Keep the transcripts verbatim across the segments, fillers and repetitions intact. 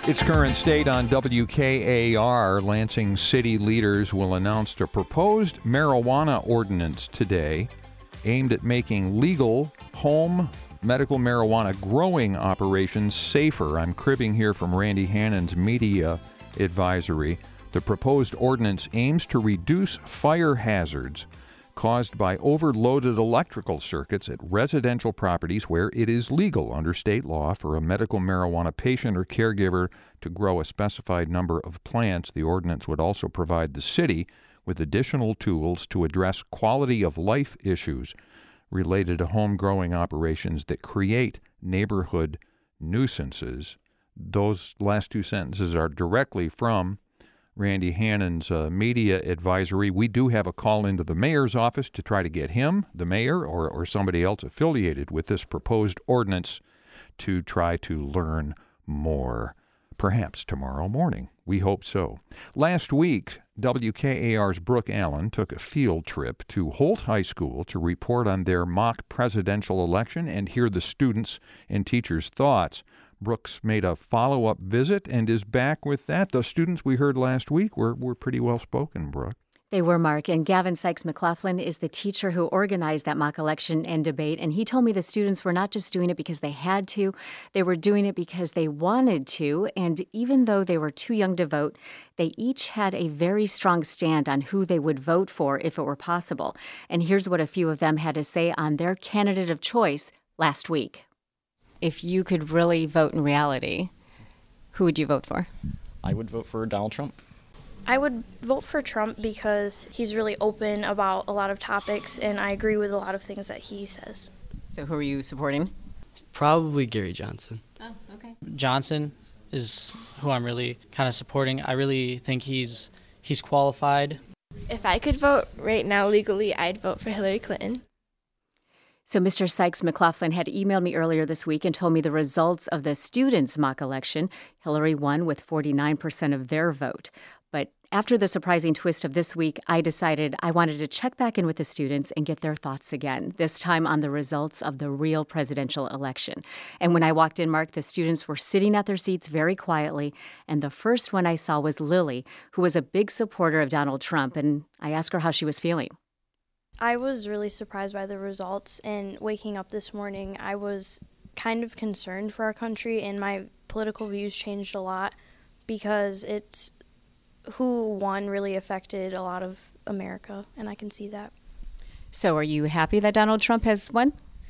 Its current state on W K A R. Lansing city leaders will announce a proposed marijuana ordinance today aimed at making legal home medical marijuana growing operations safer. I'm cribbing here from Randy Hannon's media advisory. The proposed ordinance aims to reduce fire hazards caused by overloaded electrical circuits at residential properties where it is legal under state law for a medical marijuana patient or caregiver to grow a specified number of plants. The ordinance would also provide the city with additional tools to address quality of life issues related to home growing operations that create neighborhood nuisances. Those last two sentences are directly from Randy Hannon's uh, media advisory. We do have a call into the mayor's office to try to get him, the mayor, or, or somebody else affiliated with this proposed ordinance to try to learn more. Perhaps tomorrow morning. We hope so. Last week, W K A R's Brooke Allen took a field trip to Holt High School to report on their mock presidential election and hear the students' and teachers' thoughts. Brooks made a follow-up visit and is back with that. The students we heard last week were, were pretty well-spoken, Brooke. They were, Mark, and Gavin Sykes-McLaughlin is the teacher who organized that mock election and debate, and he told me the students were not just doing it because they had to, they were doing it because they wanted to, and even though they were too young to vote, they each had a very strong stand on who they would vote for if it were possible. And here's what a few of them had to say on their candidate of choice last week. If you could really vote in reality, who would you vote for? I would vote for Donald Trump. I would vote for Trump because he's really open about a lot of topics, and I agree with a lot of things that he says. So who are you supporting? Probably Gary Johnson. Oh, okay. Johnson is who I'm really kind of supporting. I really think he's he's qualified. If I could vote right now legally, I'd vote for Hillary Clinton. So Mister Sykes-McLaughlin had emailed me earlier this week and told me the results of the students' mock election. Hillary won with forty-nine percent of their vote. But after the surprising twist of this week, I decided I wanted to check back in with the students and get their thoughts again, this time on the results of the real presidential election. And when I walked in, Mark, the students were sitting at their seats very quietly, and the first one I saw was Lily, who was a big supporter of Donald Trump, and I asked her how she was feeling. I was really surprised by the results, and waking up this morning, I was kind of concerned for our country, and my political views changed a lot because it's who won really affected a lot of America, and I can see that. So are you happy that Donald Trump has won?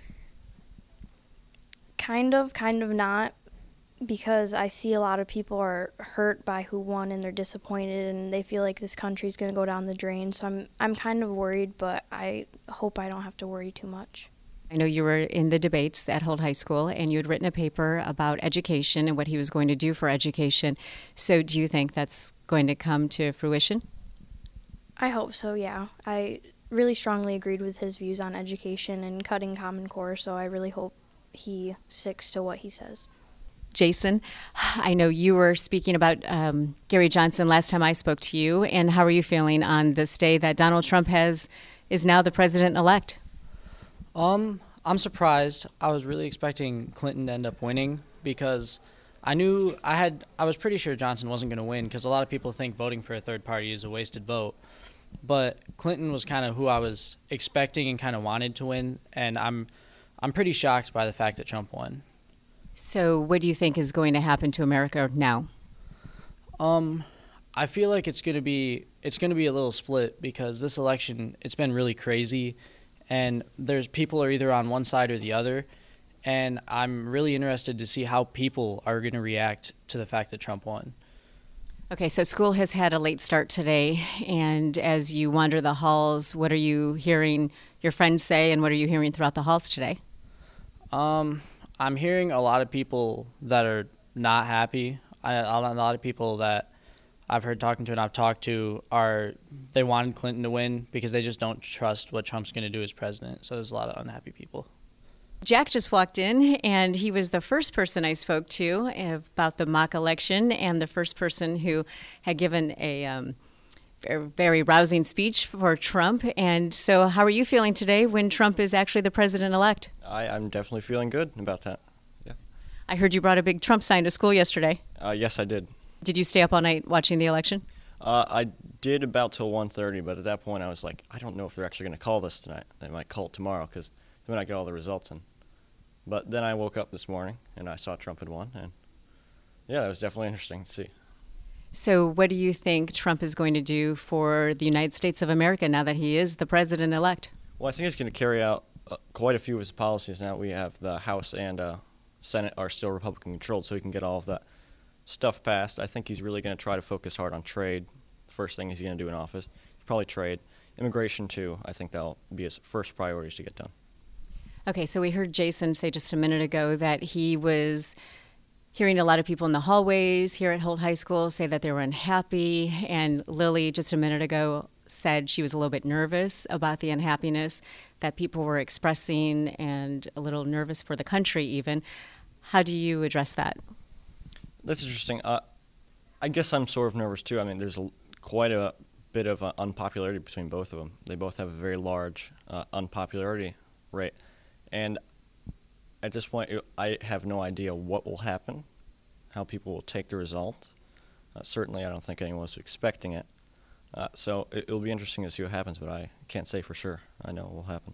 Kind of, kind of not, because I see a lot of people are hurt by who won and they're disappointed and they feel like this country's going to go down the drain. So I'm I'm kind of worried, but I hope I don't have to worry too much. I know you were in the debates at Holt High School, and you had written a paper about education and what he was going to do for education. So do you think that's going to come to fruition? I hope so, yeah. I really strongly agreed with his views on education and cutting Common Core, so I really hope he sticks to what he says. Jason, I know you were speaking about um, Gary Johnson last time I spoke to you, and how are you feeling on this day that Donald Trump has is now the president-elect? Um, I'm surprised. I was really expecting Clinton to end up winning because I knew I had I was pretty sure Johnson wasn't going to win because a lot of people think voting for a third party is a wasted vote. But Clinton was kind of who I was expecting and kind of wanted to win, and I'm I'm pretty shocked by the fact that Trump won. So what do you think is going to happen to America now? Um, I feel like it's going to be it's going to be a little split because this election, it's been really crazy. And there's people are either on one side or the other, and I'm really interested to see how people are going to react to the fact that Trump won. Okay, so school has had a late start today, and as you wander the halls, what are you hearing your friends say, and what are you hearing throughout the halls today? Um, I'm hearing a lot of people that are not happy. I, a lot of people that I've heard talking to and I've talked to are they wanted Clinton to win because they just don't trust what Trump's going to do as president. So there's a lot of unhappy people. Jack just walked in, and he was the first person I spoke to about the mock election and the first person who had given a um, very rousing speech for Trump. And so how are you feeling today when Trump is actually the president-elect? I, I'm definitely feeling good about that. Yeah. I heard you brought a big Trump sign to school yesterday. Uh, yes, I did. Did you stay up all night watching the election? Uh, I did about till one thirty, but at that point I was like, I don't know if they're actually going to call this tonight. They might call it tomorrow because they might not get all the results in. But then I woke up this morning and I saw Trump had won, and yeah, that was definitely interesting to see. So what do you think Trump is going to do for the United States of America now that he is the president-elect? Well, I think he's going to carry out uh, quite a few of his policies now. We have the House and uh, Senate are still Republican-controlled, so he can get all of that stuff passed. I think he's really going to try to focus hard on trade. The first thing he's going to do in office, probably trade. Immigration, too. I think that'll be his first priorities to get done. Okay, so we heard Jason say just a minute ago that he was hearing a lot of people in the hallways here at Holt High School say that they were unhappy, and Lily just a minute ago said she was a little bit nervous about the unhappiness that people were expressing and a little nervous for the country even. How do you address that? That's interesting. Uh, I guess I'm sort of nervous, too. I mean, there's a, quite a bit of uh, unpopularity between both of them. They both have a very large uh, unpopularity rate. And at this point, I have no idea what will happen, how people will take the result. Uh, certainly, I don't think anyone was expecting it. Uh, so it will be interesting to see what happens, but I can't say for sure. I know it will happen.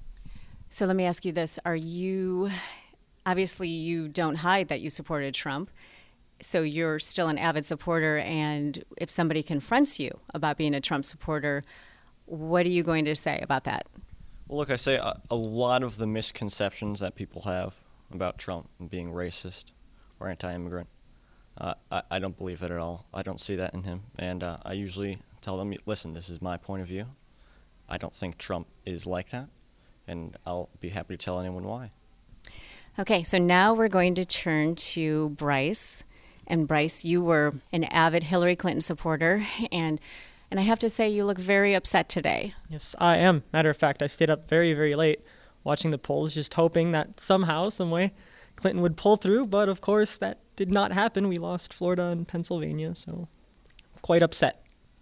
So let me ask you this. Are you, obviously you don't hide that you supported Trump, so you're still an avid supporter, and if somebody confronts you about being a Trump supporter, what are you going to say about that? Well, look, I say a, a lot of the misconceptions that people have about Trump being racist or anti-immigrant, uh, I, I don't believe it at all. I don't see that in him, and uh, I usually tell them, listen, this is my point of view. I don't think Trump is like that, and I'll be happy to tell anyone why. Okay, so now we're going to turn to Bryce. And Bryce, you were an avid Hillary Clinton supporter, and and I have to say you look very upset today. Yes, I am. Matter of fact, I stayed up very, very late watching the polls, just hoping that somehow, some way, Clinton would pull through. But of course, that did not happen. We lost Florida and Pennsylvania, so quite upset.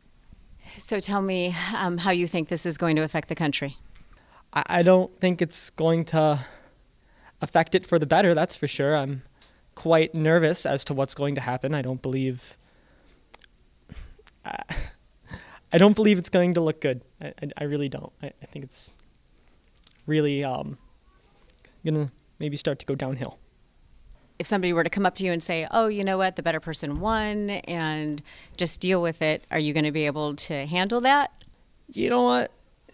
So tell me um, how you think this is going to affect the country. I, I don't think it's going to affect it for the better, that's for sure. I'm quite nervous as to what's going to happen. I don't believe I, I don't believe it's going to look good. I, I, I really don't. I, I think it's really um, going to maybe start to go downhill. If somebody were to come up to you and say, oh, you know what, the better person won, and just deal with it, are you going to be able to handle that? You know what?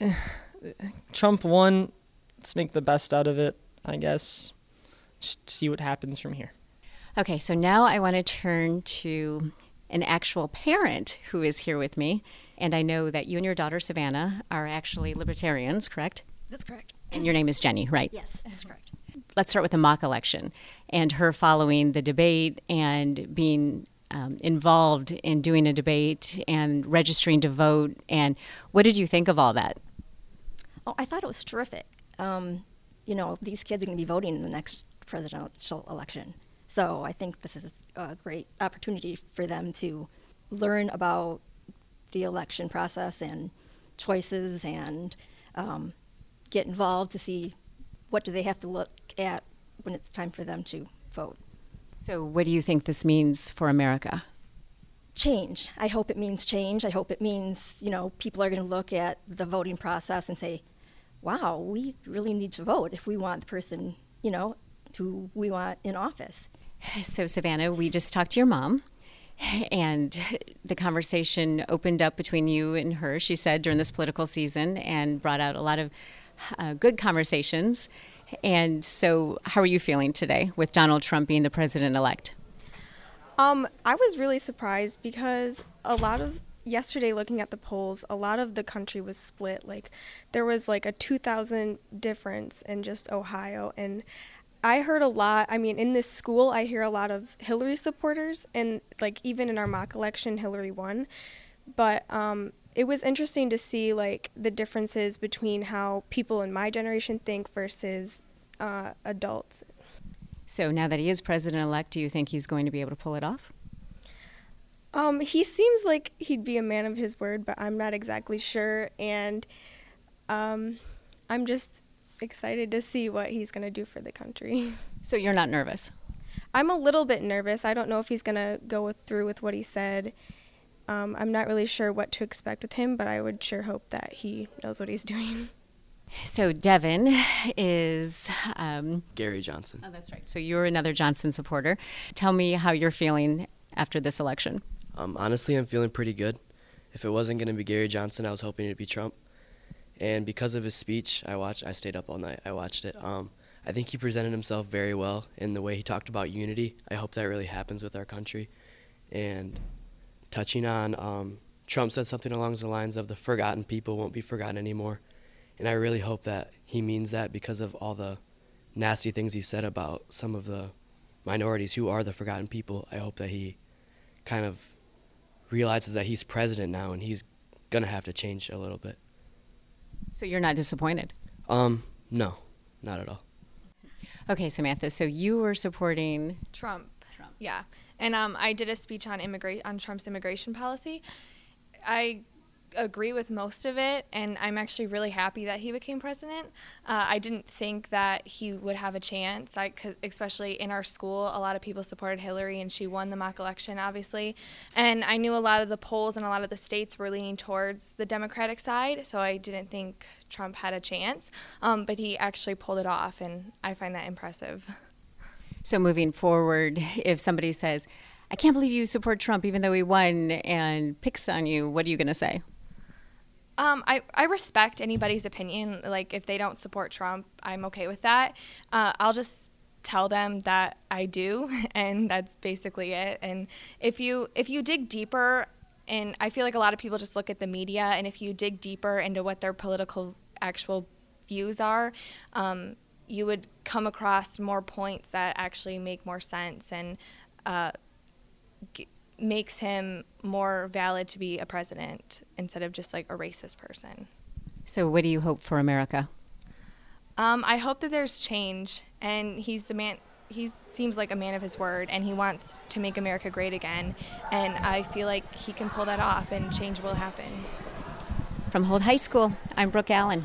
Trump won. Let's make the best out of it, I guess. Just see what happens from here. Okay, so now I want to turn to an actual parent who is here with me. And I know that you and your daughter, Savannah, are actually libertarians, correct? That's correct. And your name is Jenny, right? Yes, that's correct. Let's start with the mock election and her following the debate and being um, involved in doing a debate and registering to vote. And what did you think of all that? Oh, I thought it was terrific. Um, you know, these kids are going to be voting in the next presidential election. So I think this is a great opportunity for them to learn about the election process and choices and um, get involved to see what do they have to look at when it's time for them to vote. So what do you think this means for America? Change. I hope it means change. I hope it means, you know, people are going to look at the voting process and say, wow, we really need to vote if we want the person, you know, who we want in office. So, Savannah, we just talked to your mom, and the conversation opened up between you and her, she said, during this political season, and brought out a lot of uh, good conversations. And so how are you feeling today with Donald Trump being the president-elect? Um, I was really surprised because a lot of, yesterday looking at the polls, a lot of the country was split. Like, there was like a two thousand difference in just Ohio, and I heard a lot, I mean, in this school, I hear a lot of Hillary supporters, and, like, even in our mock election, Hillary won. But um, it was interesting to see, like, the differences between how people in my generation think versus uh, adults. So now that he is president-elect, do you think he's going to be able to pull it off? Um, he seems like he'd be a man of his word, but I'm not exactly sure, and um, I'm just excited to see what he's going to do for the country. So you're not nervous? I'm a little bit nervous. I don't know if he's going to go with, through with what he said. Um, I'm not really sure what to expect with him, but I would sure hope that he knows what he's doing. So Devin is um, Gary Johnson. Oh, that's right. So you're another Johnson supporter. Tell me how you're feeling after this election. Um, honestly, I'm feeling pretty good. If it wasn't going to be Gary Johnson, I was hoping it'd be Trump. And because of his speech, I watched. I stayed up all night. I watched it. Um, I think he presented himself very well in the way he talked about unity. I hope that really happens with our country. And touching on, um, Trump said something along the lines of the forgotten people won't be forgotten anymore. And I really hope that he means that because of all the nasty things he said about some of the minorities who are the forgotten people. I hope that he kind of realizes that he's president now and he's going to have to change a little bit. So you're not disappointed? Um, no, not at all. Okay, Samantha, so you were supporting Trump. Trump. Yeah. And um, I did a speech on immigra- on Trump's immigration policy. I agree with most of it, and I'm actually really happy that he became president. Uh, I didn't think that he would have a chance, I, 'cause especially in our school. A lot of people supported Hillary, and she won the mock election, obviously. And I knew a lot of the polls and a lot of the states were leaning towards the Democratic side, so I didn't think Trump had a chance. Um, but he actually pulled it off, and I find that impressive. So moving forward, if somebody says, I can't believe you support Trump even though he won, and picks on you, what are you going to say? Um, I, I respect anybody's opinion. Like, if they don't support Trump, I'm okay with that. Uh, I'll just tell them that I do, and that's basically it. And if you if you dig deeper, and I feel like a lot of people just look at the media, and if you dig deeper into what their political actual views are, um, you would come across more points that actually make more sense and uh, g- makes him more valid to be a president instead of just like a racist person. So what do you hope for America? Um, I hope that there's change, and he's a man. He seems like a man of his word, and he wants to make America great again. And I feel like he can pull that off, and change will happen. From Holt High School, I'm Brooke Allen.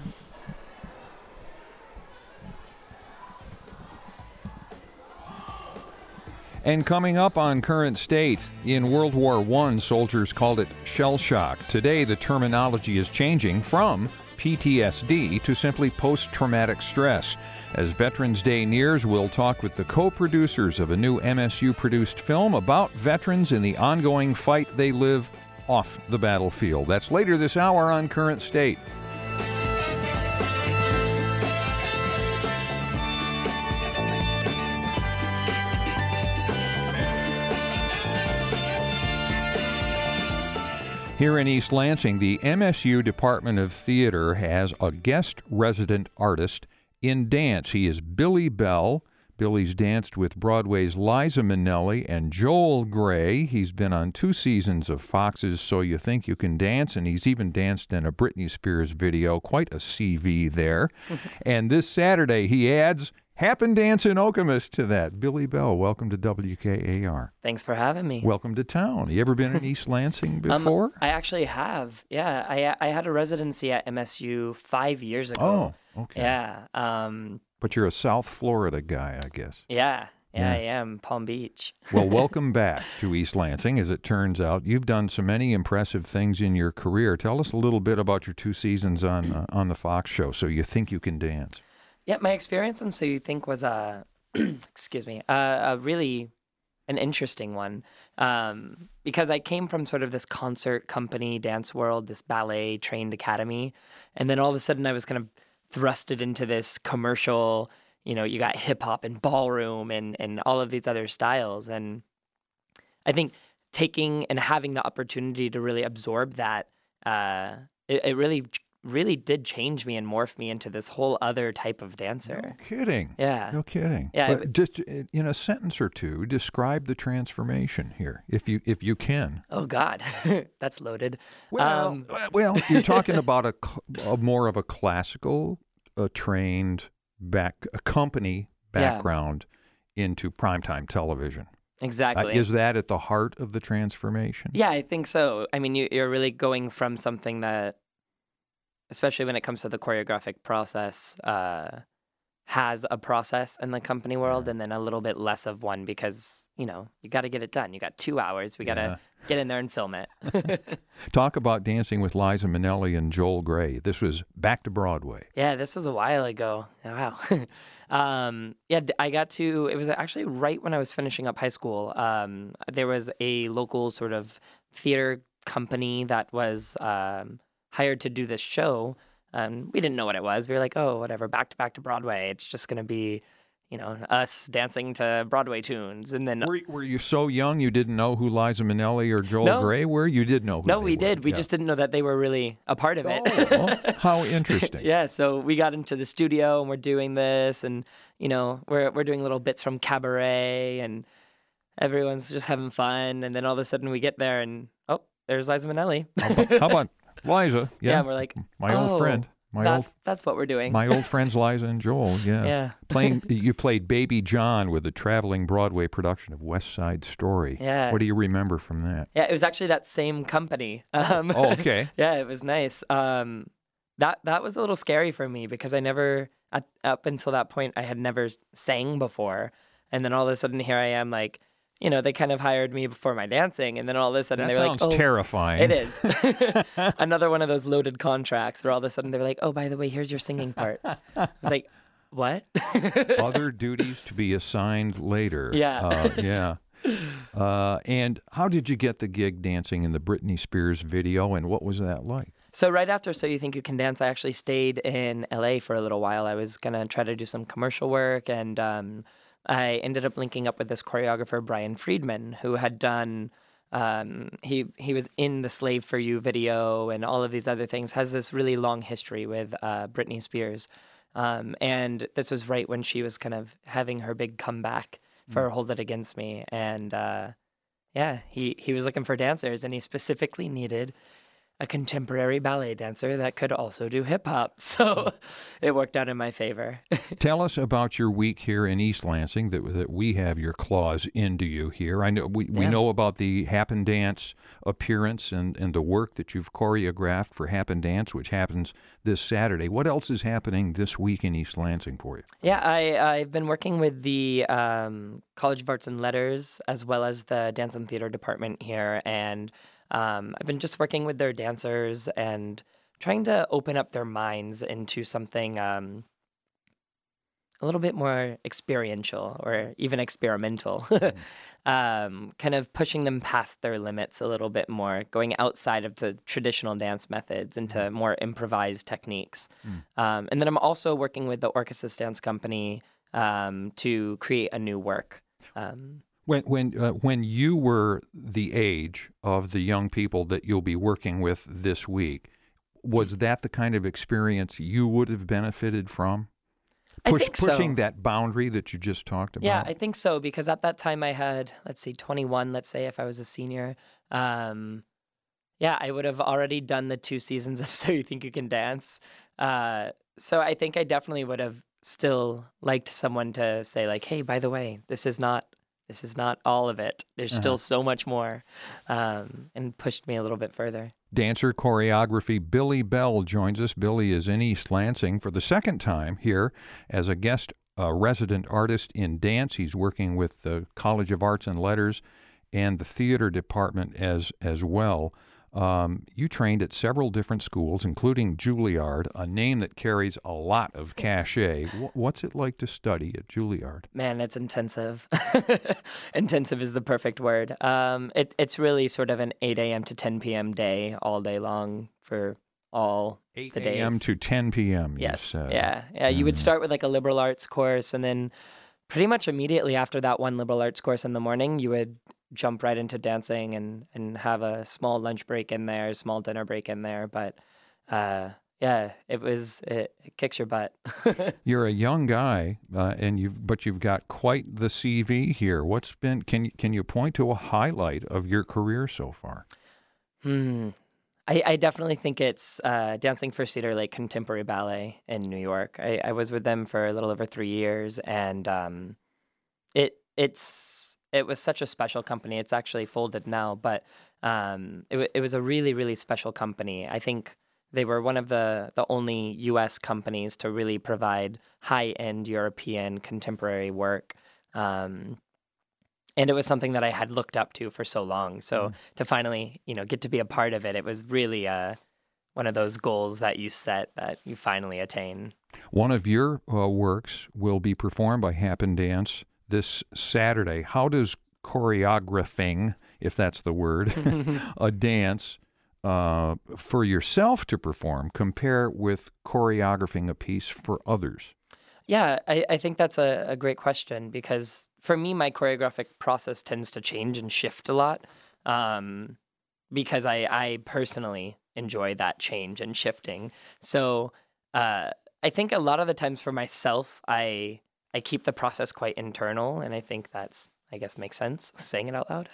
And coming up on Current State, in World War One, soldiers called it shell shock. Today, the terminology is changing from P T S D to simply post-traumatic stress. As Veterans Day nears, we'll talk with the co-producers of a new M S U-produced film about veterans in the ongoing fight they live off the battlefield. That's later this hour on Current State. Here in East Lansing, the M S U Department of Theater has a guest resident artist in dance. He is Billy Bell. Billy's danced with Broadway's Liza Minnelli and Joel Grey. He's been on two seasons of Fox's So You Think You Can Dance, and he's even danced in a Britney Spears video. Quite a C V there. And this Saturday, he adds Happen Dance in Okemos to that. Billy Bell, welcome to W K A R. Thanks for having me. Welcome to town. You ever been in East Lansing before? Um, I actually have. Yeah, I I had a residency at M S U five years ago. Oh, okay. Yeah. Um, but you're a South Florida guy, I guess. Yeah, yeah, Yeah. I am. Palm Beach. Well, welcome back to East Lansing. As it turns out, you've done so many impressive things in your career. Tell us a little bit about your two seasons on uh, on the Fox show, So You Think You Can Dance. Yeah, my experience on So You Think was a, excuse me, a, a really an interesting one um, because I came from sort of this concert company dance world, this ballet trained academy, and then all of a sudden I was kind of thrusted into this commercial, you know, you got hip hop and ballroom and, and all of these other styles. And I think taking and having the opportunity to really absorb that, uh, it, it really really did change me and morph me into this whole other type of dancer. No kidding. Yeah. No kidding. Yeah. But just in a sentence or two, describe the transformation here, if you if you can. Oh God, that's loaded. Well, um, well, you're talking about a, a more of a classical, a trained back a company background yeah. into primetime television. Exactly. Uh, is that at the heart of the transformation? Yeah, I think so. I mean, you, you're really going from something that, especially when it comes to the choreographic process, uh, has a process in the company world, and then a little bit less of one because, you know, you got to get it done. You got two hours. We got to Yeah. get in there and film it. Talk about Dancing with Liza Minnelli and Joel Grey. This was back to Broadway. Yeah, this was a while ago. Wow. um, yeah, d- I got to, it was actually right when I was finishing up high school. Um, there was a local sort of theater company that was um, hired to do this show. Um, we didn't know what it was. We were like, oh, whatever, back to back to Broadway. It's just going to be, you know, us dancing to Broadway tunes. And then Were, were you so young you didn't know who Liza Minnelli or Joel No. Grey were? You did know who No, they we were. did. We Yeah. just didn't know that they were really a part of it. Oh, how interesting. Yeah, so we got into the studio and we're doing this, and you know, we're we're doing little bits from Cabaret, and everyone's just having fun. And then all of a sudden we get there, and oh, there's Liza Minnelli. How about, how about Liza? Yeah, Yeah, we're like, my old oh, friend. My that's old that's what we're doing. my old friends Liza and Joel. Yeah. Yeah. Playing, you played Baby John with the traveling Broadway production of West Side Story. Yeah. What do you remember from that? Yeah, it was actually that same company. Um, Oh, okay. yeah, it was nice. Um, that that was a little scary for me because I never, at, up until that point, I had never sang before, and then all of a sudden here I am, like, you know, they kind of hired me before my dancing, and then all of a sudden That they were like, sounds oh, terrifying. It is. Another one of those loaded contracts where all of a sudden they were like, oh, by the way, here's your singing part. I was like, what? Other duties to be assigned later. Yeah. Uh, yeah. Uh, and how did you get the gig dancing in the Britney Spears video, and what was that like? So right after So You Think You Can Dance, I actually stayed in L A for a little while. I was going to try to do some commercial work, and um, I ended up linking up with this choreographer, Brian Friedman, who had done, um, he, he was in the Slave for You video and all of these other things, has this really long history with uh, Britney Spears. Um, and this was right when she was kind of having her big comeback for Hold It Against Me. And uh, yeah, he, he was looking for dancers, and he specifically needed a contemporary ballet dancer that could also do hip hop. So it worked out in my favor. Tell us about your week here in East Lansing, that, that we have your claws into you here. I know we, we Yeah. know about the Happen Dance appearance and, and the work that you've choreographed for Happen Dance, which happens this Saturday. What else is happening this week in East Lansing for you? Yeah, I, I've been working with the um, College of Arts and Letters as well as the Dance and Theater department here, and Um, I've been just working with their dancers and trying to open up their minds into something um, a little bit more experiential or even experimental. um, kind of pushing them past their limits a little bit more, going outside of the traditional dance methods into more improvised techniques. Mm. Um, and then I'm also working with the Orchesis Dance Company um, to create a new work. Um, When when uh, when you were the age of the young people that you'll be working with this week, was that the kind of experience you would have benefited from? I Push, think so. pushing that boundary that you just talked about? Yeah, I think so, because at that time I had, let's see, twenty-one, let's say, if I was a senior. Um, yeah, I would have already done the two seasons of So You Think You Can Dance. Uh, so I think I definitely would have still liked someone to say, like, hey, by the way, this is not this is not all of it. There's Uh-huh. still so much more, um, and pushed me a little bit further. Dancer choreography Billy Bell joins us. Billy is in East Lansing for the second time here as a guest uh, resident artist in dance. He's working with the College of Arts and Letters and the theater department as as well. Um, you trained at several different schools, including Juilliard, a name that carries a lot of cachet. Wh- What's it like to study at Juilliard? Man, it's intensive. Intensive is the perfect word. Um, it, it's really sort of an eight a.m. to ten p.m. day, all day long for all the days. eight a.m. to ten p.m. you Yes. said. Yeah. Yeah. You would Mhm. start with like a liberal arts course, and then pretty much immediately after that one liberal arts course in the morning, you would jump right into dancing and, and have a small lunch break in there, small dinner break in there. But uh, yeah, it was, it, it kicks your butt. You're a young guy, uh, and you've but you've got quite the C V here. What's been? Can you can you point to a highlight of your career so far? Hmm. I, I definitely think it's uh, Dancing for Cedar Lake Contemporary Ballet in New York. I, I was with them for a little over three years, and um, it it's it was such a special company. It's actually folded now, but um, it wa- it was a really really special company. I think they were one of the, the only U S companies to really provide high-end European contemporary work. Um, and it was something that I had looked up to for so long. So mm. to finally, you know, get to be a part of it, it was really uh, one of those goals that you set that you finally attain. One of your uh, works will be performed by Happen Dance this Saturday. How does choreographing, if that's the word, a dance uh, for yourself to perform compare with choreographing a piece for others? Yeah, I, I think that's a, a great question, because for me, my choreographic process tends to change and shift a lot um, because I, I personally enjoy that change and shifting. So uh, I think a lot of the times for myself, I I keep the process quite internal, and I think that's, I guess, makes sense saying it out loud.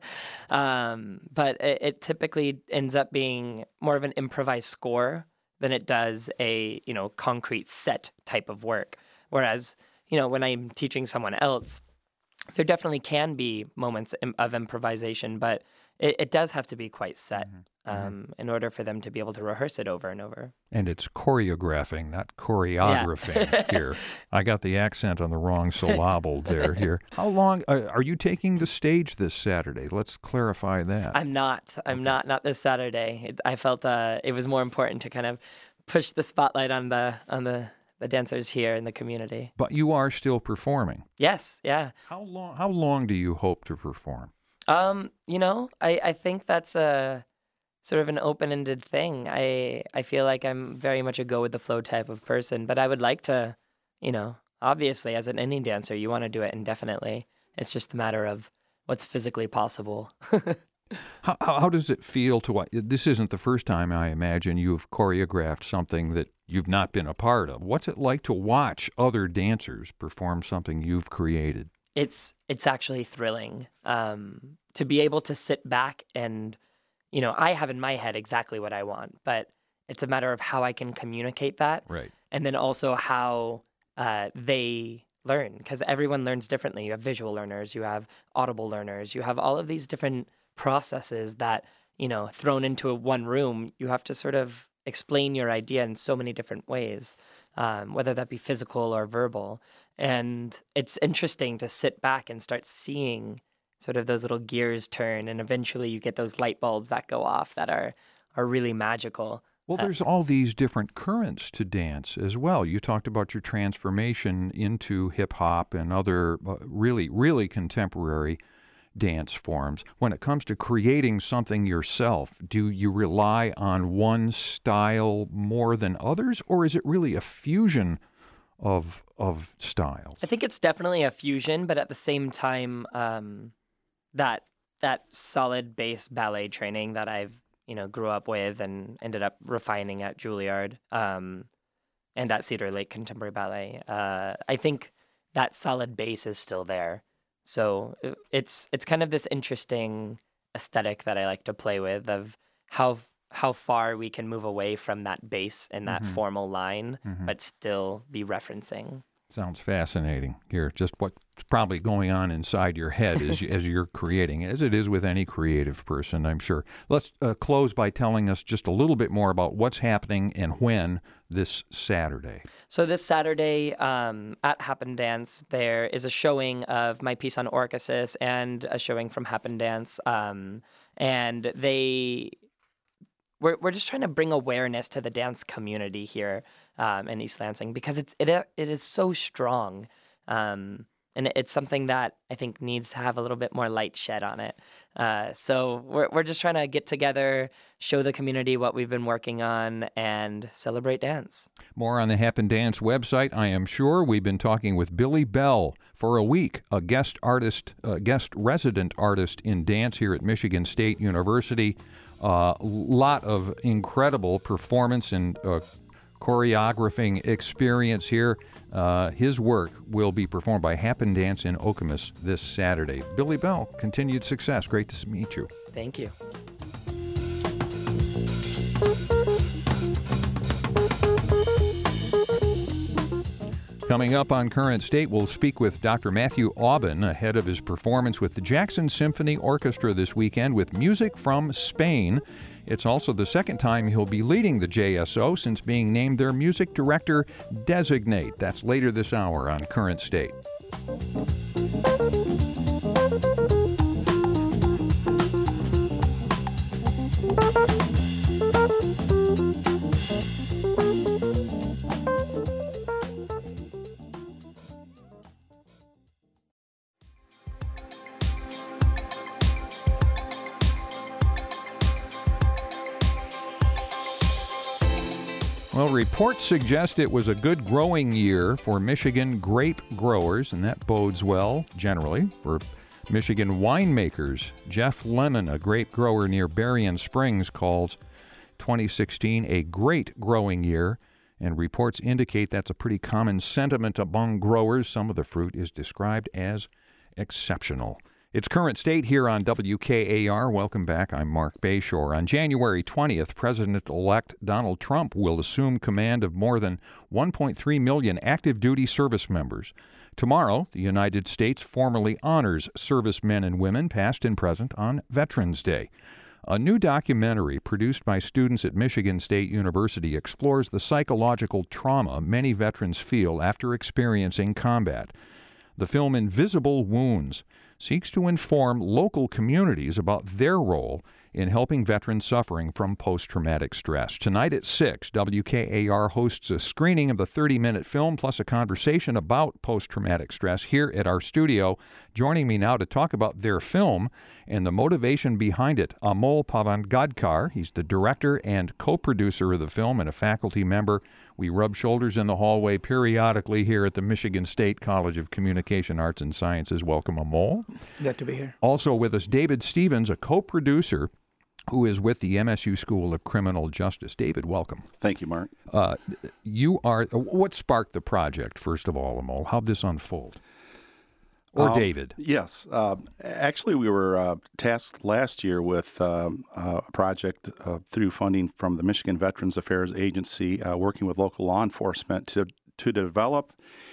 um, but it, it typically ends up being more of an improvised score than it does a, you know, concrete set type of work. Whereas, you know, when I'm teaching someone else, there definitely can be moments of improvisation, but it, it does have to be quite set mm-hmm. um, in order for them to be able to rehearse it over and over. And it's choreographing, not choreographing yeah. here. I got the accent on the wrong syllable there here. How long uh, are you taking the stage this Saturday? Let's clarify that. I'm not. I'm okay. not. Not this Saturday. It, I felt uh, it was more important to kind of push the spotlight on the on the. the dancers here in the community. But you are still performing. Yes, yeah. How long how long do you hope to perform? Um, you know, I, I think that's a sort of an open-ended thing. I I feel like I'm very much a go with the flow type of person, but I would like to, you know, obviously as an indie dancer, you want to do it indefinitely. It's just a matter of what's physically possible. how, how how does it feel to watch? This isn't the first time, I imagine, you've choreographed something that you've not been a part of. What's it like to watch other dancers perform something you've created? It's it's actually thrilling um, to be able to sit back and, you know, I have in my head exactly what I want, but it's a matter of how I can communicate that. Right. And then also how uh, they learn, because everyone learns differently. You have visual learners, you have audible learners, you have all of these different processes that, you know, thrown into a one room, you have to sort of explain your idea in so many different ways, um, whether that be physical or verbal. And it's interesting to sit back and start seeing sort of those little gears turn, and eventually you get those light bulbs that go off that are, are really magical. Well, there's all these different currents to dance as well. You talked about your transformation into hip-hop and other uh, really, really contemporary dance forms. When it comes to creating something yourself, do you rely on one style more than others, or is it really a fusion of of styles? I think it's definitely a fusion, but at the same time, um, that that solid base ballet training that I've you know grew up with and ended up refining at Juilliard um, and at Cedar Lake Contemporary Ballet, uh, I think that solid base is still there. So it's it's kind of this interesting aesthetic that I like to play with of how how far we can move away from that base and that mm-hmm. formal line, mm-hmm. but still be referencing. Sounds fascinating here. Just what's probably going on inside your head as, you, as you're creating, as it is with any creative person, I'm sure. Let's uh, close by telling us just a little bit more about what's happening and when this Saturday. So this Saturday um, at Happen Dance, there is a showing of my piece on Orchesis and a showing from Happen Dance. Um, and they... We're we're just trying to bring awareness to the dance community here um, in East Lansing, because it's it it is so strong, um, and it's something that I think needs to have a little bit more light shed on it. Uh, so we're we're just trying to get together, show the community what we've been working on, and celebrate dance. More on the Happen Dance website, I am sure. We've been talking with Billy Bell for a week, a guest artist, a guest resident artist in dance here at Michigan State University. A uh, lot of incredible performance and uh, choreographing experience here. Uh, his work will be performed by Happen Dance in Okemos this Saturday. Billy Bell, continued success. Great to meet you. Thank you. Coming up on Current State, we'll speak with Doctor Matthew Aubin ahead of his performance with the Jackson Symphony Orchestra this weekend with music from Spain. It's also the second time he'll be leading the J S O since being named their music director designate. That's later this hour on Current State. Well, reports suggest it was a good growing year for Michigan grape growers, and that bodes well, generally, for Michigan winemakers. Jeff Lemon, a grape grower near Berrien Springs, calls twenty sixteen a great growing year, and reports indicate that's a pretty common sentiment among growers. Some of the fruit is described as exceptional. It's Current State here on W K A R. Welcome back. I'm Mark Bayshore. On January twentieth, President-elect Donald Trump will assume command of more than one point three million active duty service members. Tomorrow, the United States formally honors servicemen and women, past and present, on Veterans Day. A new documentary produced by students at Michigan State University explores the psychological trauma many veterans feel after experiencing combat. The film Invisible Wounds seeks to inform local communities about their role in helping veterans suffering from post-traumatic stress. Tonight at six, W K A R hosts a screening of the thirty-minute film plus a conversation about post-traumatic stress here at our studio. Joining me now to talk about their film and the motivation behind it, Amol Pavangadkar. He's the director and co-producer of the film and a faculty member. We rub shoulders in the hallway periodically here at the Michigan State College of Communication Arts and Sciences. Welcome, Amol. Glad to be here. Also with us, David Stevens, a co-producer who is with the M S U School of Criminal Justice. David, welcome. Thank you, Mark. Uh, you are, what sparked the project, first of all, Amol? How'd this unfold? Or um, David? Yes. Uh, actually, we were uh, tasked last year with um, uh, a project uh, through funding from the Michigan Veterans Affairs Agency, uh, working with local law enforcement to, to develop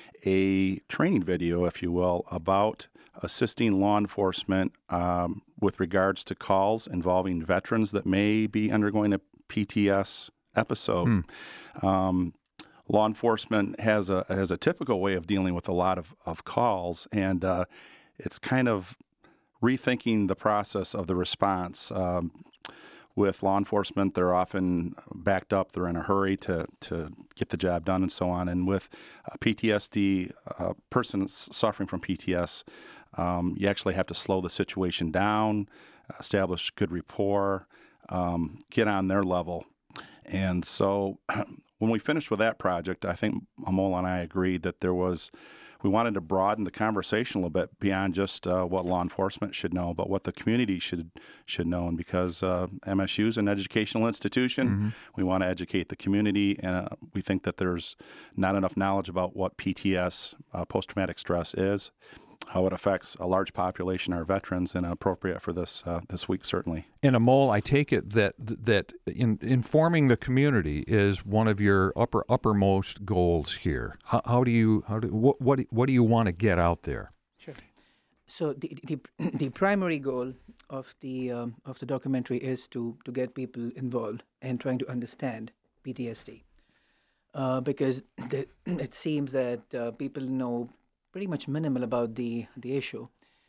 a training video, if you will, about assisting law enforcement um, with regards to calls involving veterans that may be undergoing a P T S episode. Mm. Um, law enforcement has a has a typical way of dealing with a lot of, of calls, and uh, it's kind of rethinking the process of the response. Um, with law enforcement, they're often backed up, they're in a hurry to, to get the job done and so on. And with uh, P T S D, a person suffering from P T S, um, you actually have to slow the situation down, establish good rapport, um, get on their level. And so when we finished with that project, I think Amol and I agreed that there was, we wanted to broaden the conversation a little bit beyond just uh, what law enforcement should know, but what the community should should know. And because uh, M S U is an educational institution, mm-hmm. we want to educate the community, and uh, we think that there's not enough knowledge about what P T S, uh, post-traumatic stress, is, how it affects a large population, our veterans, and appropriate for this uh, this week, certainly. And Amol, I take it that that in informing the community is one of your upper uppermost goals here. How, how do you how do what what what do you want to get out there? Sure. So the the, the primary goal of the um, of the documentary is to to get people involved and trying to understand P T S D, uh, because the, it seems that uh, people know pretty much minimal about the the issue,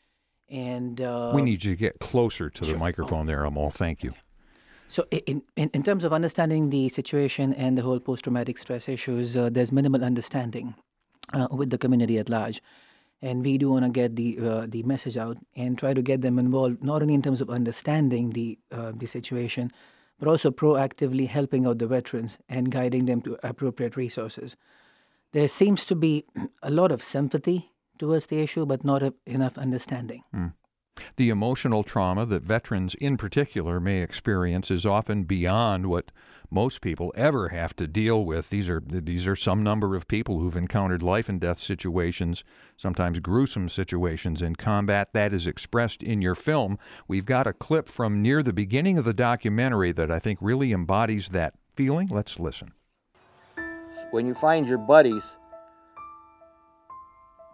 and uh, we need you to get closer to sure. the microphone there, Amol. Thank you. So, in, in in terms of understanding the situation and the whole post-traumatic stress issues, uh, there's minimal understanding uh, with the community at large, and we do want to get the uh, the message out and try to get them involved, not only in terms of understanding the uh, the situation, but also proactively helping out the veterans and guiding them to appropriate resources. There seems to be a lot of sympathy towards the issue, but not a, enough understanding. Mm. The emotional trauma that veterans in particular may experience is often beyond what most people ever have to deal with. These are these are some number of people who've encountered life and death situations, sometimes gruesome situations in combat. That is expressed in your film. We've got a clip from near the beginning of the documentary that I think really embodies that feeling. Let's listen. When you find your buddies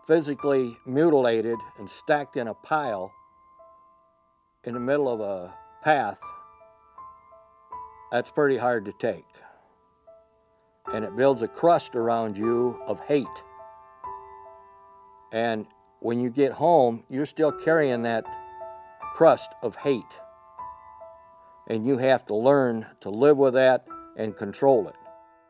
physically mutilated and stacked in a pile in the middle of a path, that's pretty hard to take. And it builds a crust around you of hate. And when you get home, you're still carrying that crust of hate. And you have to learn to live with that and control it.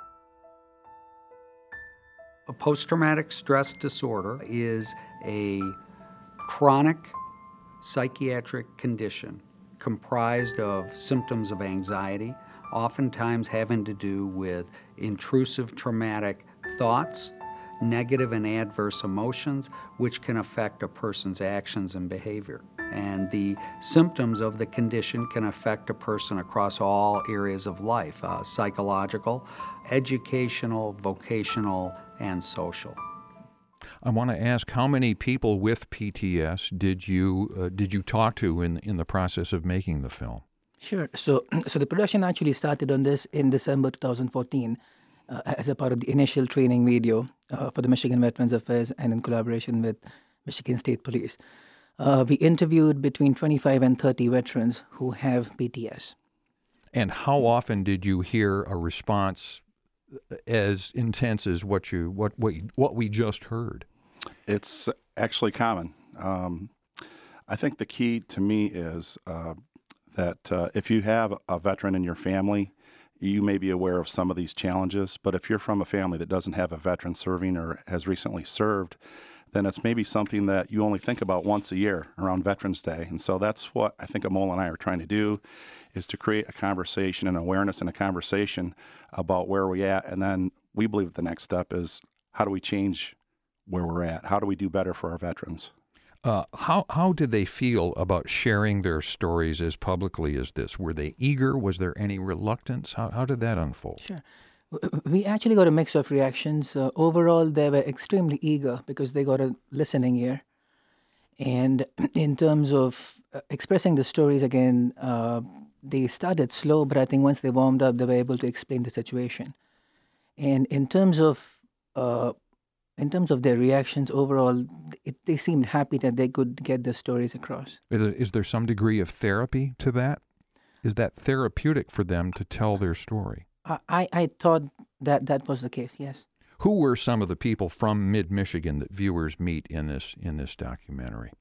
A post-traumatic stress disorder is a chronic psychiatric condition comprised of symptoms of anxiety, oftentimes having to do with intrusive traumatic thoughts, negative and adverse emotions, which can affect a person's actions and behavior. And the symptoms of the condition can affect a person across all areas of life, uh, psychological, educational, vocational, and social. I want to ask, how many people with P T S did you uh, did you talk to in in the process of making the film? Sure. So, so the production actually started on this in December twenty fourteen uh, as a part of the initial training video uh, for the Michigan Veterans Affairs and in collaboration with Michigan State Police. Uh, we interviewed between twenty-five and thirty veterans who have P T S. And how often did you hear a response as intense as what you what what what we just heard? It's actually common. Um, I think the key to me is uh, that uh, if you have a veteran in your family, you may be aware of some of these challenges. But if you're from a family that doesn't have a veteran serving or has recently served, then it's maybe something that you only think about once a year around Veterans Day. And so that's what I think Amol and I are trying to do, is to create a conversation and awareness and a conversation about where we're at. And then we believe the next step is, how do we change where we're at? How do we do better for our veterans? Uh, how how did they feel about sharing their stories as publicly as this? Were they eager? Was there any reluctance? How how did that unfold? Sure. We actually got a mix of reactions. Uh, overall, they were extremely eager because they got a listening ear. And in terms of uh, expressing the stories again, uh, they started slow, but I think once they warmed up, they were able to explain the situation. And in terms of uh, in terms of their reactions overall, it, they seemed happy that they could get the stories across. Is there, is there some degree of therapy to that? Is that therapeutic for them to tell their story? I, I thought that that was the case, yes. Who were some of the people from mid-Michigan that viewers meet in this in this documentary?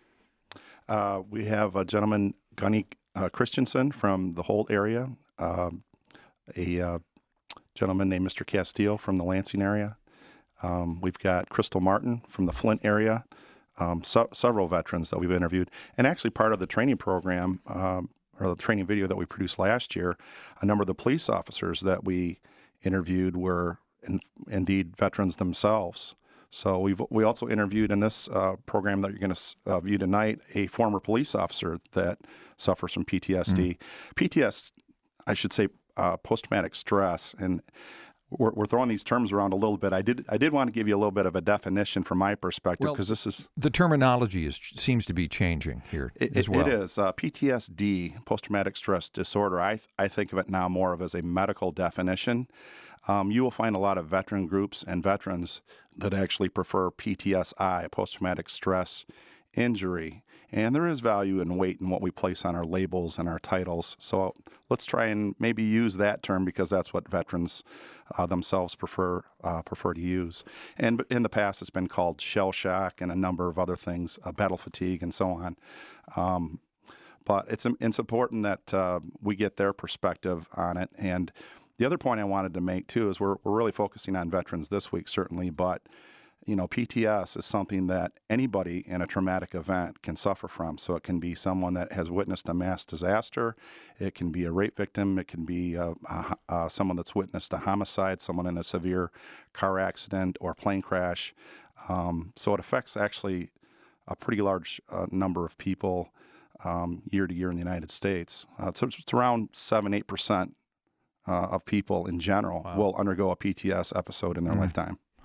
Uh, we have a gentleman, Gunny uh, Christensen from the Holt area, uh, a uh, gentleman named Mister Castile from the Lansing area. Um, we've got Crystal Martin from the Flint area, um, so, several veterans that we've interviewed. And actually part of the training program, um, or the training video that we produced last year, a number of the police officers that we interviewed were in, indeed veterans themselves. So we've we also interviewed in this uh, program that you're going to uh, view tonight a former police officer that suffers from P T S D. Mm. P T S, I should say, uh, post-traumatic stress, and we're, we're throwing these terms around a little bit. I did I did want to give you a little bit of a definition from my perspective, because well, this is the terminology is seems to be changing here it, as well. It is uh, P T S D, post-traumatic stress disorder. I I think of it now more of as a medical definition. Um, you will find a lot of veteran groups and veterans that actually prefer P T S I, post-traumatic stress injury. And there is value and weight in what we place on our labels and our titles. So let's try and maybe use that term, because that's what veterans uh, themselves prefer uh, prefer to use. And in the past, it's been called shell shock and a number of other things, uh, battle fatigue and so on. Um, but it's, it's important that uh, we get their perspective on it. And the other point I wanted to make, too, is we're, we're really focusing on veterans this week, certainly, but you know, P T S is something that anybody in a traumatic event can suffer from. So it can be someone that has witnessed a mass disaster. It can be a rape victim. It can be uh, uh, uh, someone that's witnessed a homicide, someone in a severe car accident or plane crash. Um, so it affects actually a pretty large uh, number of people um, year to year in the United States. Uh, so it's around seven, eight percent uh, of people in general wow. will undergo a P T S episode in their mm. lifetime.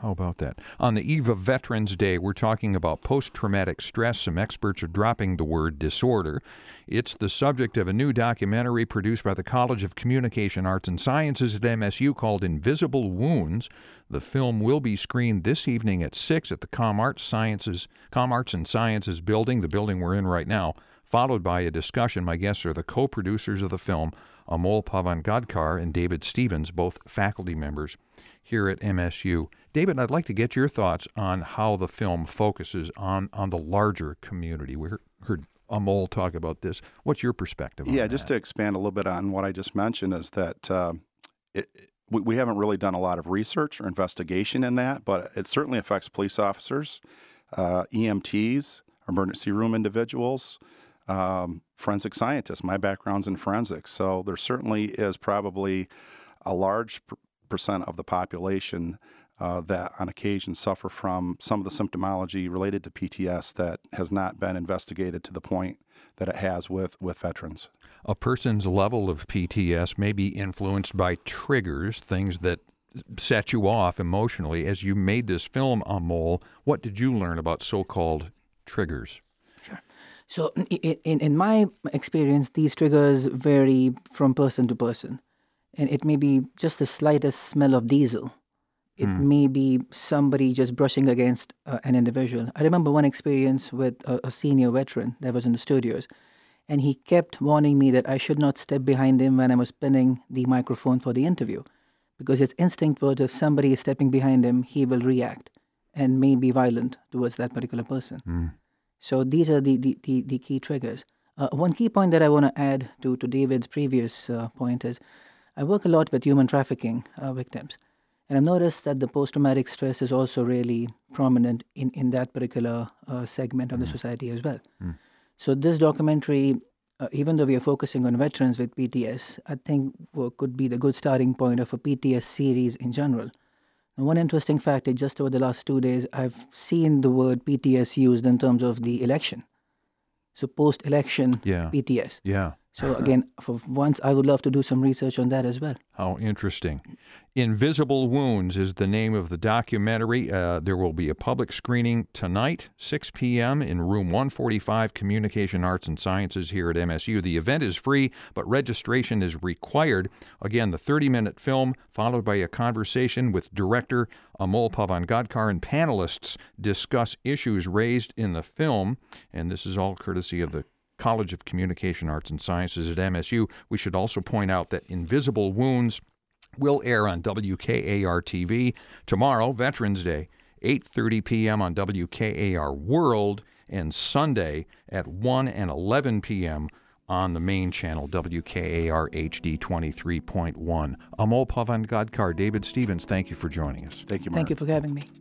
How about that? On the eve of Veterans Day, we're talking about post-traumatic stress. Some experts are dropping the word disorder. It's the subject of a new documentary produced by the College of Communication Arts and Sciences at M S U called Invisible Wounds. The film will be screened this evening at six at the Com Arts Sciences, Com Arts and Sciences building, the building we're in right now, followed by a discussion. My guests are the co-producers of the film, Amol Pavangadkar and David Stevens, both faculty members here at M S U. David, I'd like to get your thoughts on how the film focuses on, on the larger community. We heard, heard Amol talk about this. What's your perspective on yeah, that? Just to expand a little bit on what I just mentioned is that uh, it, we, we haven't really done a lot of research or investigation in that, but it certainly affects police officers, uh, E M Ts, emergency room individuals, um, forensic scientists. My background's in forensics, so there certainly is probably a large per- percent of the population uh, that on occasion suffer from some of the symptomology related to P T S that has not been investigated to the point that it has with, with veterans. A person's level of P T S may be influenced by triggers, things that set you off emotionally. As you made this film, Amol, what did you learn about so-called triggers? So in, in, in my experience, these triggers vary from person to person. And it may be just the slightest smell of diesel. It mm. may be somebody just brushing against uh, an individual. I remember one experience with a, a senior veteran that was in the studios, and he kept warning me that I should not step behind him when I was pinning the microphone for the interview, because his instinct was if somebody is stepping behind him, he will react and may be violent towards that particular person. Mm. So these are the, the, the, the key triggers. Uh, one key point that I want to add to, to David's previous uh, point is I work a lot with human trafficking uh, victims. And I've noticed that the post-traumatic stress is also really prominent in, in that particular uh, segment of mm. the society as well. Mm. So this documentary, uh, even though we are focusing on veterans with P T S, I think well, could be the good starting point of a P T S series in general. And one interesting fact is just over the last two days, I've seen the word P T S used in terms of the election. So post-election yeah. P T S. Yeah. So again, for once, I would love to do some research on that as well. How interesting. Invisible Wounds is the name of the documentary. Uh, there will be a public screening tonight, six p.m. in room one forty-five, Communication Arts and Sciences here at M S U. The event is free, but registration is required. Again, the thirty-minute film, followed by a conversation with director Amol Pavangadkar, and panelists discuss issues raised in the film. And this is all courtesy of the College of Communication Arts and Sciences at M S U. We should also point out that Invisible Wounds will air on W K A R T V tomorrow, Veterans Day, eight thirty p.m. on W K A R World, and Sunday at one and eleven p.m. on the main channel, W K A R H D twenty-three point one. Amol Pavangadkar, David Stevens, thank you for joining us. Thank you, Mark. Thank you for having me.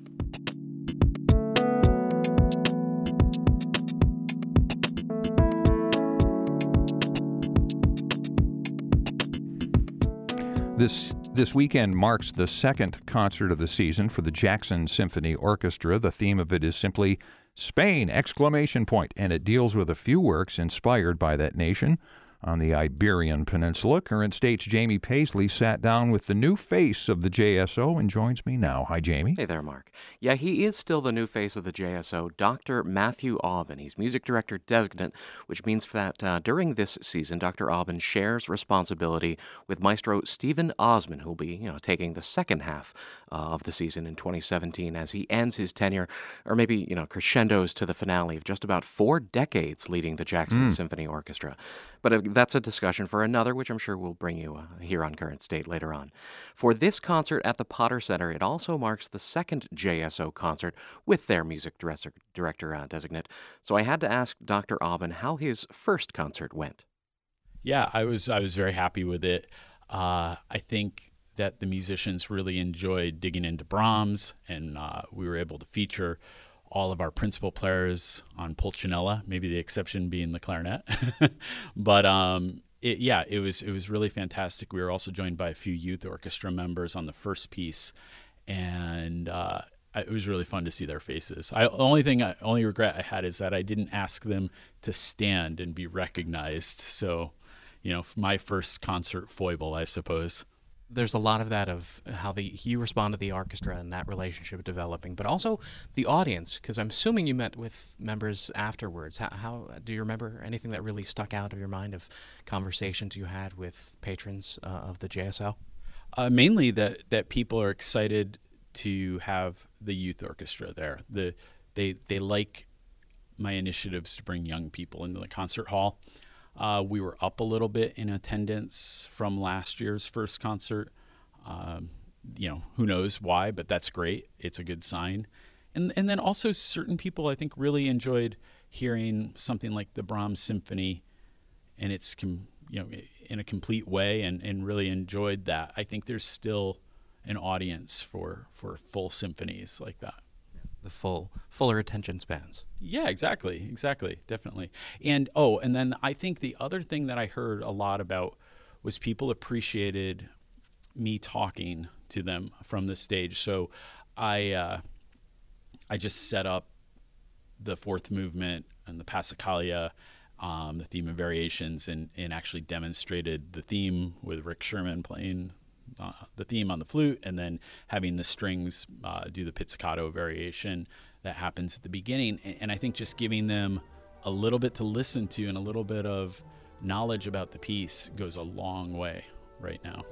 This this weekend marks the second concert of the season for the Jackson Symphony Orchestra. The theme of it is simply Spain, exclamation point, and it deals with a few works inspired by that nation. On the Iberian Peninsula, Current State's Jamie Paisley sat down with the new face of the J S O and joins me now. Hi, Jamie. Hey there, Mark. Yeah, he is still the new face of the J S O, Doctor Matthew Aubin. He's music director designate, which means that uh, during this season, Doctor Aubin shares responsibility with Maestro Stephen Osman, who will be, you know, taking the second half uh, of the season in twenty seventeen as he ends his tenure, or maybe, you know, crescendos to the finale of just about four decades leading the Jackson mm. Symphony Orchestra. But uh, that's a discussion for another, which I'm sure we'll bring you uh, here on Current State later on. For this concert at the Potter Center, it also marks the second J S O concert with their music director, director uh, designate. So I had to ask Doctor Aubin how his first concert went. Yeah, I was I was very happy with it. Uh, I think that the musicians really enjoyed digging into Brahms, and uh, we were able to feature all of our principal players on Pulcinella, maybe the exception being the clarinet. But um, it, yeah, it was it was really fantastic. We were also joined by a few youth orchestra members on the first piece, and uh, it was really fun to see their faces. I only thing, I, only regret I had is that I didn't ask them to stand and be recognized. So, you know, my first concert foible, I suppose. There's a lot of that of how the you respond to the orchestra and that relationship developing, but also the audience, because I'm assuming you met with members afterwards. How, how do you remember anything that really stuck out of your mind of conversations you had with patrons uh, of the J S O? Uh, mainly that, that people are excited to have the youth orchestra there. The they they like my initiatives to bring young people into the concert hall. Uh, we were up a little bit in attendance from last year's first concert. Um, you know, who knows why, but that's great. It's a good sign. And and then also certain people I think really enjoyed hearing something like the Brahms Symphony, and it's com- you know in a complete way, and, and really enjoyed that. I think there's still an audience for, for full symphonies like that. The full, fuller attention spans. Yeah, exactly, exactly, definitely. And oh, and then I think the other thing that I heard a lot about was people appreciated me talking to them from the stage. So I, uh, I just set up the fourth movement and the Passacaglia, um, the theme of variations, and, and actually demonstrated the theme with Rick Sherman playing Uh, the theme on the flute, and then having the strings uh, do the pizzicato variation that happens at the beginning. And, and I think just giving them a little bit to listen to and a little bit of knowledge about the piece goes a long way right now.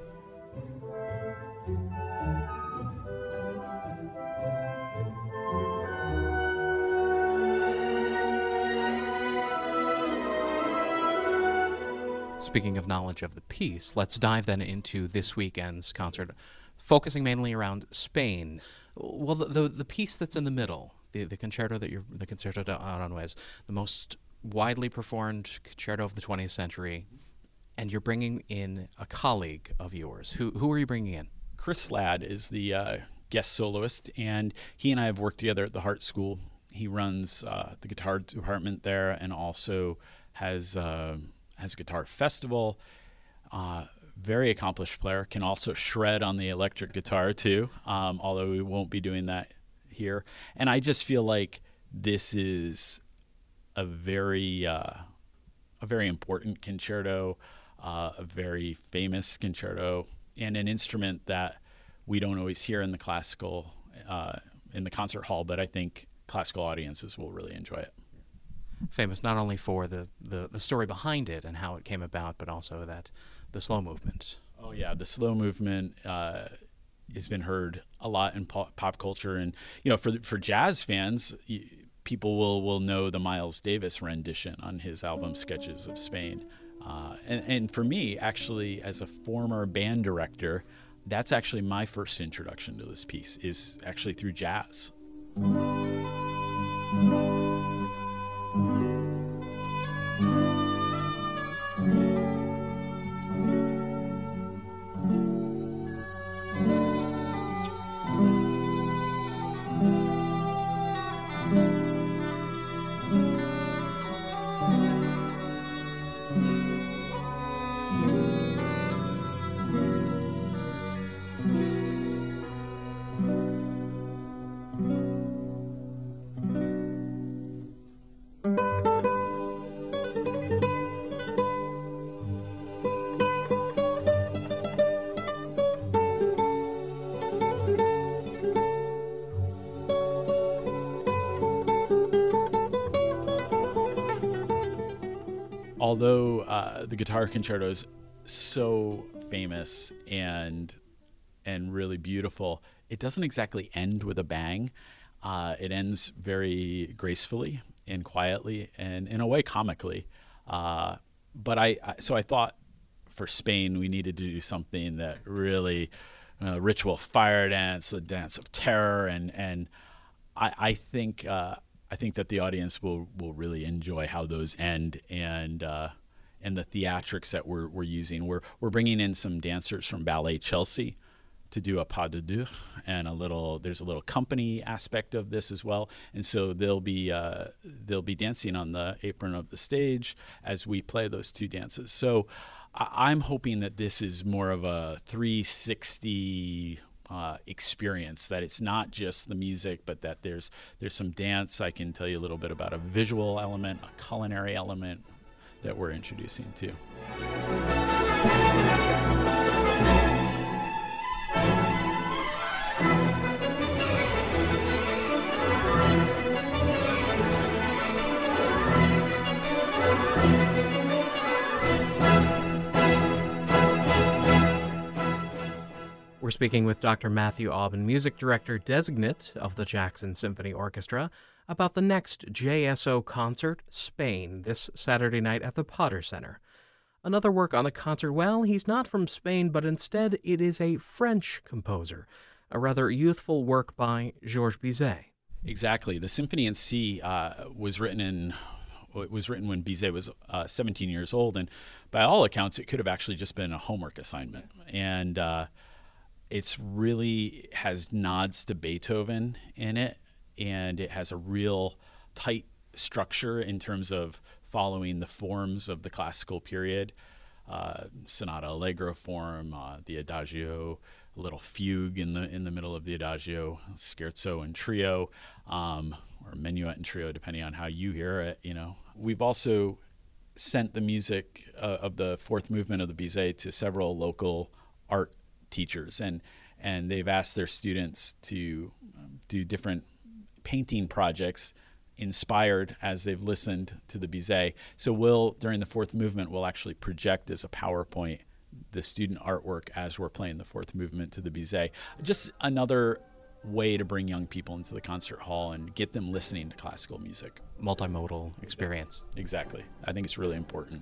Speaking of knowledge of the piece, let's dive then into this weekend's concert, focusing mainly around Spain. Well, the the, the piece that's in the middle, the, the concerto that you're, the Concerto de Aranjuez, the most widely performed concerto of the twentieth century, and you're bringing in a colleague of yours. Who who are you bringing in? Chris Ladd is the uh, guest soloist, and he and I have worked together at the Hart School. He runs uh, the guitar department there, and also has uh, has a guitar festival. Uh, very accomplished player, can also shred on the electric guitar too, um, although we won't be doing that here. And I just feel like this is a very uh, a very important concerto, uh, a very famous concerto, and an instrument that we don't always hear in the classical uh, in the concert hall, but I think classical audiences will really enjoy it. Famous not only for the, the, the story behind it and how it came about, but also that the slow movement. Oh yeah, the slow movement uh, has been heard a lot in pop, pop culture, and you know, for for jazz fans, you, people will will know the Miles Davis rendition on his album Sketches of Spain. Uh, and, and for me, actually, as a former band director, that's actually my first introduction to this piece, is actually through jazz. Although uh, the guitar concerto is so famous and and really beautiful, it doesn't exactly end with a bang. Uh, it ends very gracefully and quietly, and in a way comically. Uh, but I, I so I thought for Spain we needed to do something that really uh, ritual fire dance, the dance of terror, and and I, I think. Uh, I think that the audience will, will really enjoy how those end, and uh, and the theatrics that we're we're using. We're we're bringing in some dancers from Ballet Chelsea to do a pas de deux, and a little there's a little company aspect of this as well, and so they'll be uh, they'll be dancing on the apron of the stage as we play those two dances. So I- I'm hoping that this is more of a three sixty. Uh, experience, that it's not just the music, but that there's there's some dance. I can tell you a little bit about a visual element, a culinary element that we're introducing too. speaking with Doctor Matthew Aubin, Music Director Designate of the Jackson Symphony Orchestra, about the next J S O concert, Spain, this Saturday night at the Potter Center. Another work on the concert, well, he's not from Spain, but instead it is a French composer, a rather youthful work by Georges Bizet. Exactly. The Symphony in C uh, was written in it was written when Bizet was uh, seventeen years old, and by all accounts, it could have actually just been a homework assignment. And uh, it's really has nods to Beethoven in it, and it has a real tight structure in terms of following the forms of the classical period. Uh, sonata allegro form, uh, the adagio, a little fugue in the in the middle of the adagio, scherzo and trio, um, or minuet and trio, depending on how you hear it. You know, we've also sent the music uh, of the fourth movement of the Bizet to several local art teachers, and and they've asked their students to um, do different painting projects inspired as they've listened to the Bizet. So we'll, during the fourth movement, we'll actually project as a PowerPoint the student artwork as we're playing the fourth movement to the Bizet. Just another way to bring young people into the concert hall and get them listening to classical music. Multimodal experience. Exactly. I think it's really important.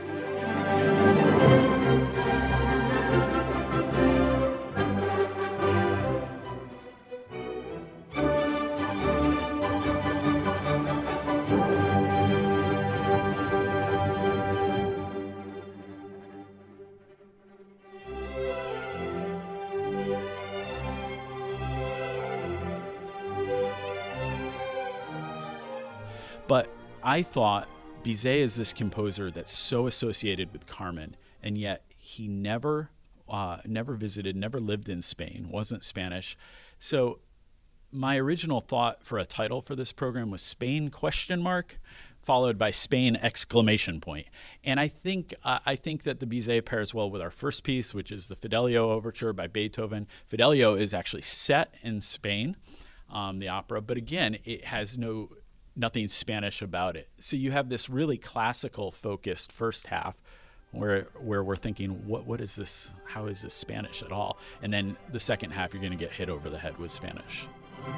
But I thought Bizet is this composer that's so associated with Carmen, and yet he never, uh, never visited, never lived in Spain, wasn't Spanish. So my original thought for a title for this program was Spain question mark, followed by Spain exclamation point. And I think uh, I think that the Bizet pairs well with our first piece, which is the Fidelio Overture by Beethoven. Fidelio is actually set in Spain, um, the opera, but again, it has no nothing Spanish about it. So you have this really classical focused first half where where we're thinking, what what is this? How is this Spanish at all? And then the second half, you're going to get hit over the head with Spanish.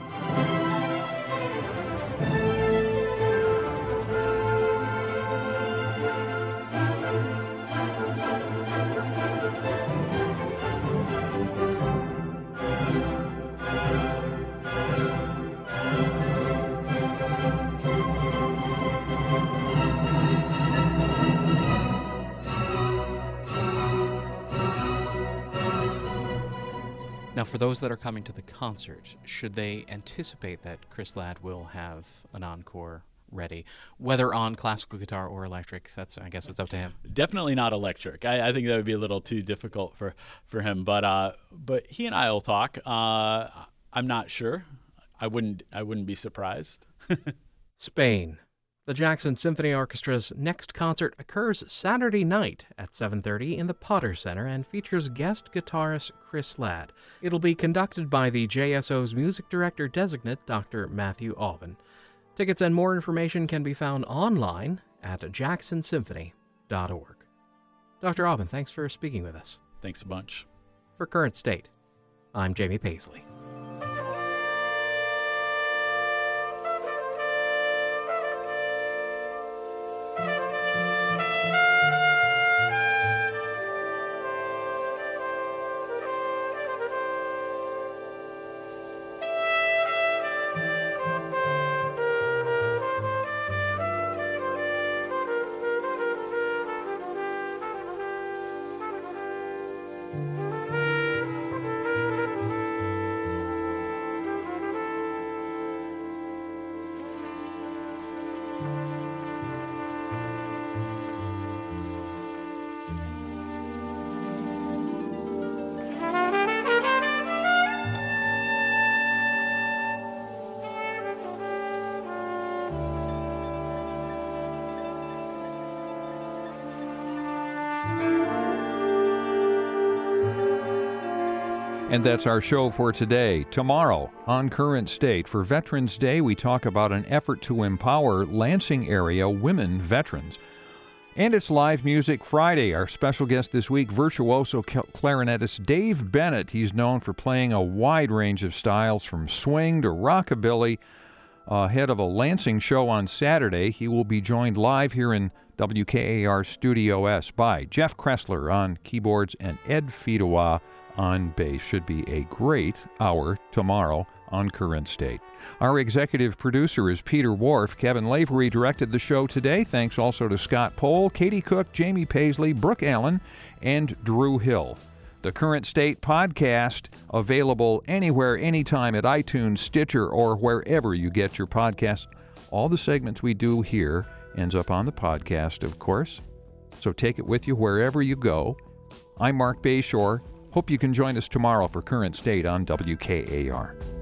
Now, for those that are coming to the concert, should they anticipate that Chris Ladd will have an encore ready, whether on classical guitar or electric? That's, I guess, it's up to him. Definitely not electric. I, I think that would be a little too difficult for, for him. But uh, but he and I will talk. Uh, I'm not sure. I wouldn't I wouldn't be surprised. Spain. The Jackson Symphony Orchestra's next concert occurs Saturday night at seven thirty in the Potter Center and features guest guitarist Chris Ladd. It'll be conducted by the J S O's Music Director Designate, Doctor Matthew Aubin. Tickets and more information can be found online at jackson symphony dot org. Doctor Aubin, thanks for speaking with us. Thanks a bunch. For Current State, I'm Jamie Paisley. And that's our show for today. Tomorrow, on Current State, for Veterans Day, we talk about an effort to empower Lansing area women veterans. And it's Live Music Friday. Our special guest this week, virtuoso clarinetist Dave Bennett. He's known for playing a wide range of styles from swing to rockabilly. Ahead of a Lansing show on Saturday, he will be joined live here in W K A R Studio S by Jeff Kressler on keyboards and Ed Fidowa on bass. Should be a great hour tomorrow on Current State. Our executive producer is Peter Wharf. Kevin Lavery directed the show today. Thanks also to Scott Pohl, Katie Cook, Jamie Paisley, Brooke Allen, and Drew Hill. The Current State podcast, available anywhere, anytime at iTunes, Stitcher, or wherever you get your podcasts. All the segments we do here ends up on the podcast, of course. So take it with you wherever you go. I'm Mark Bayshore. Hope you can join us tomorrow for Current State on W K A R.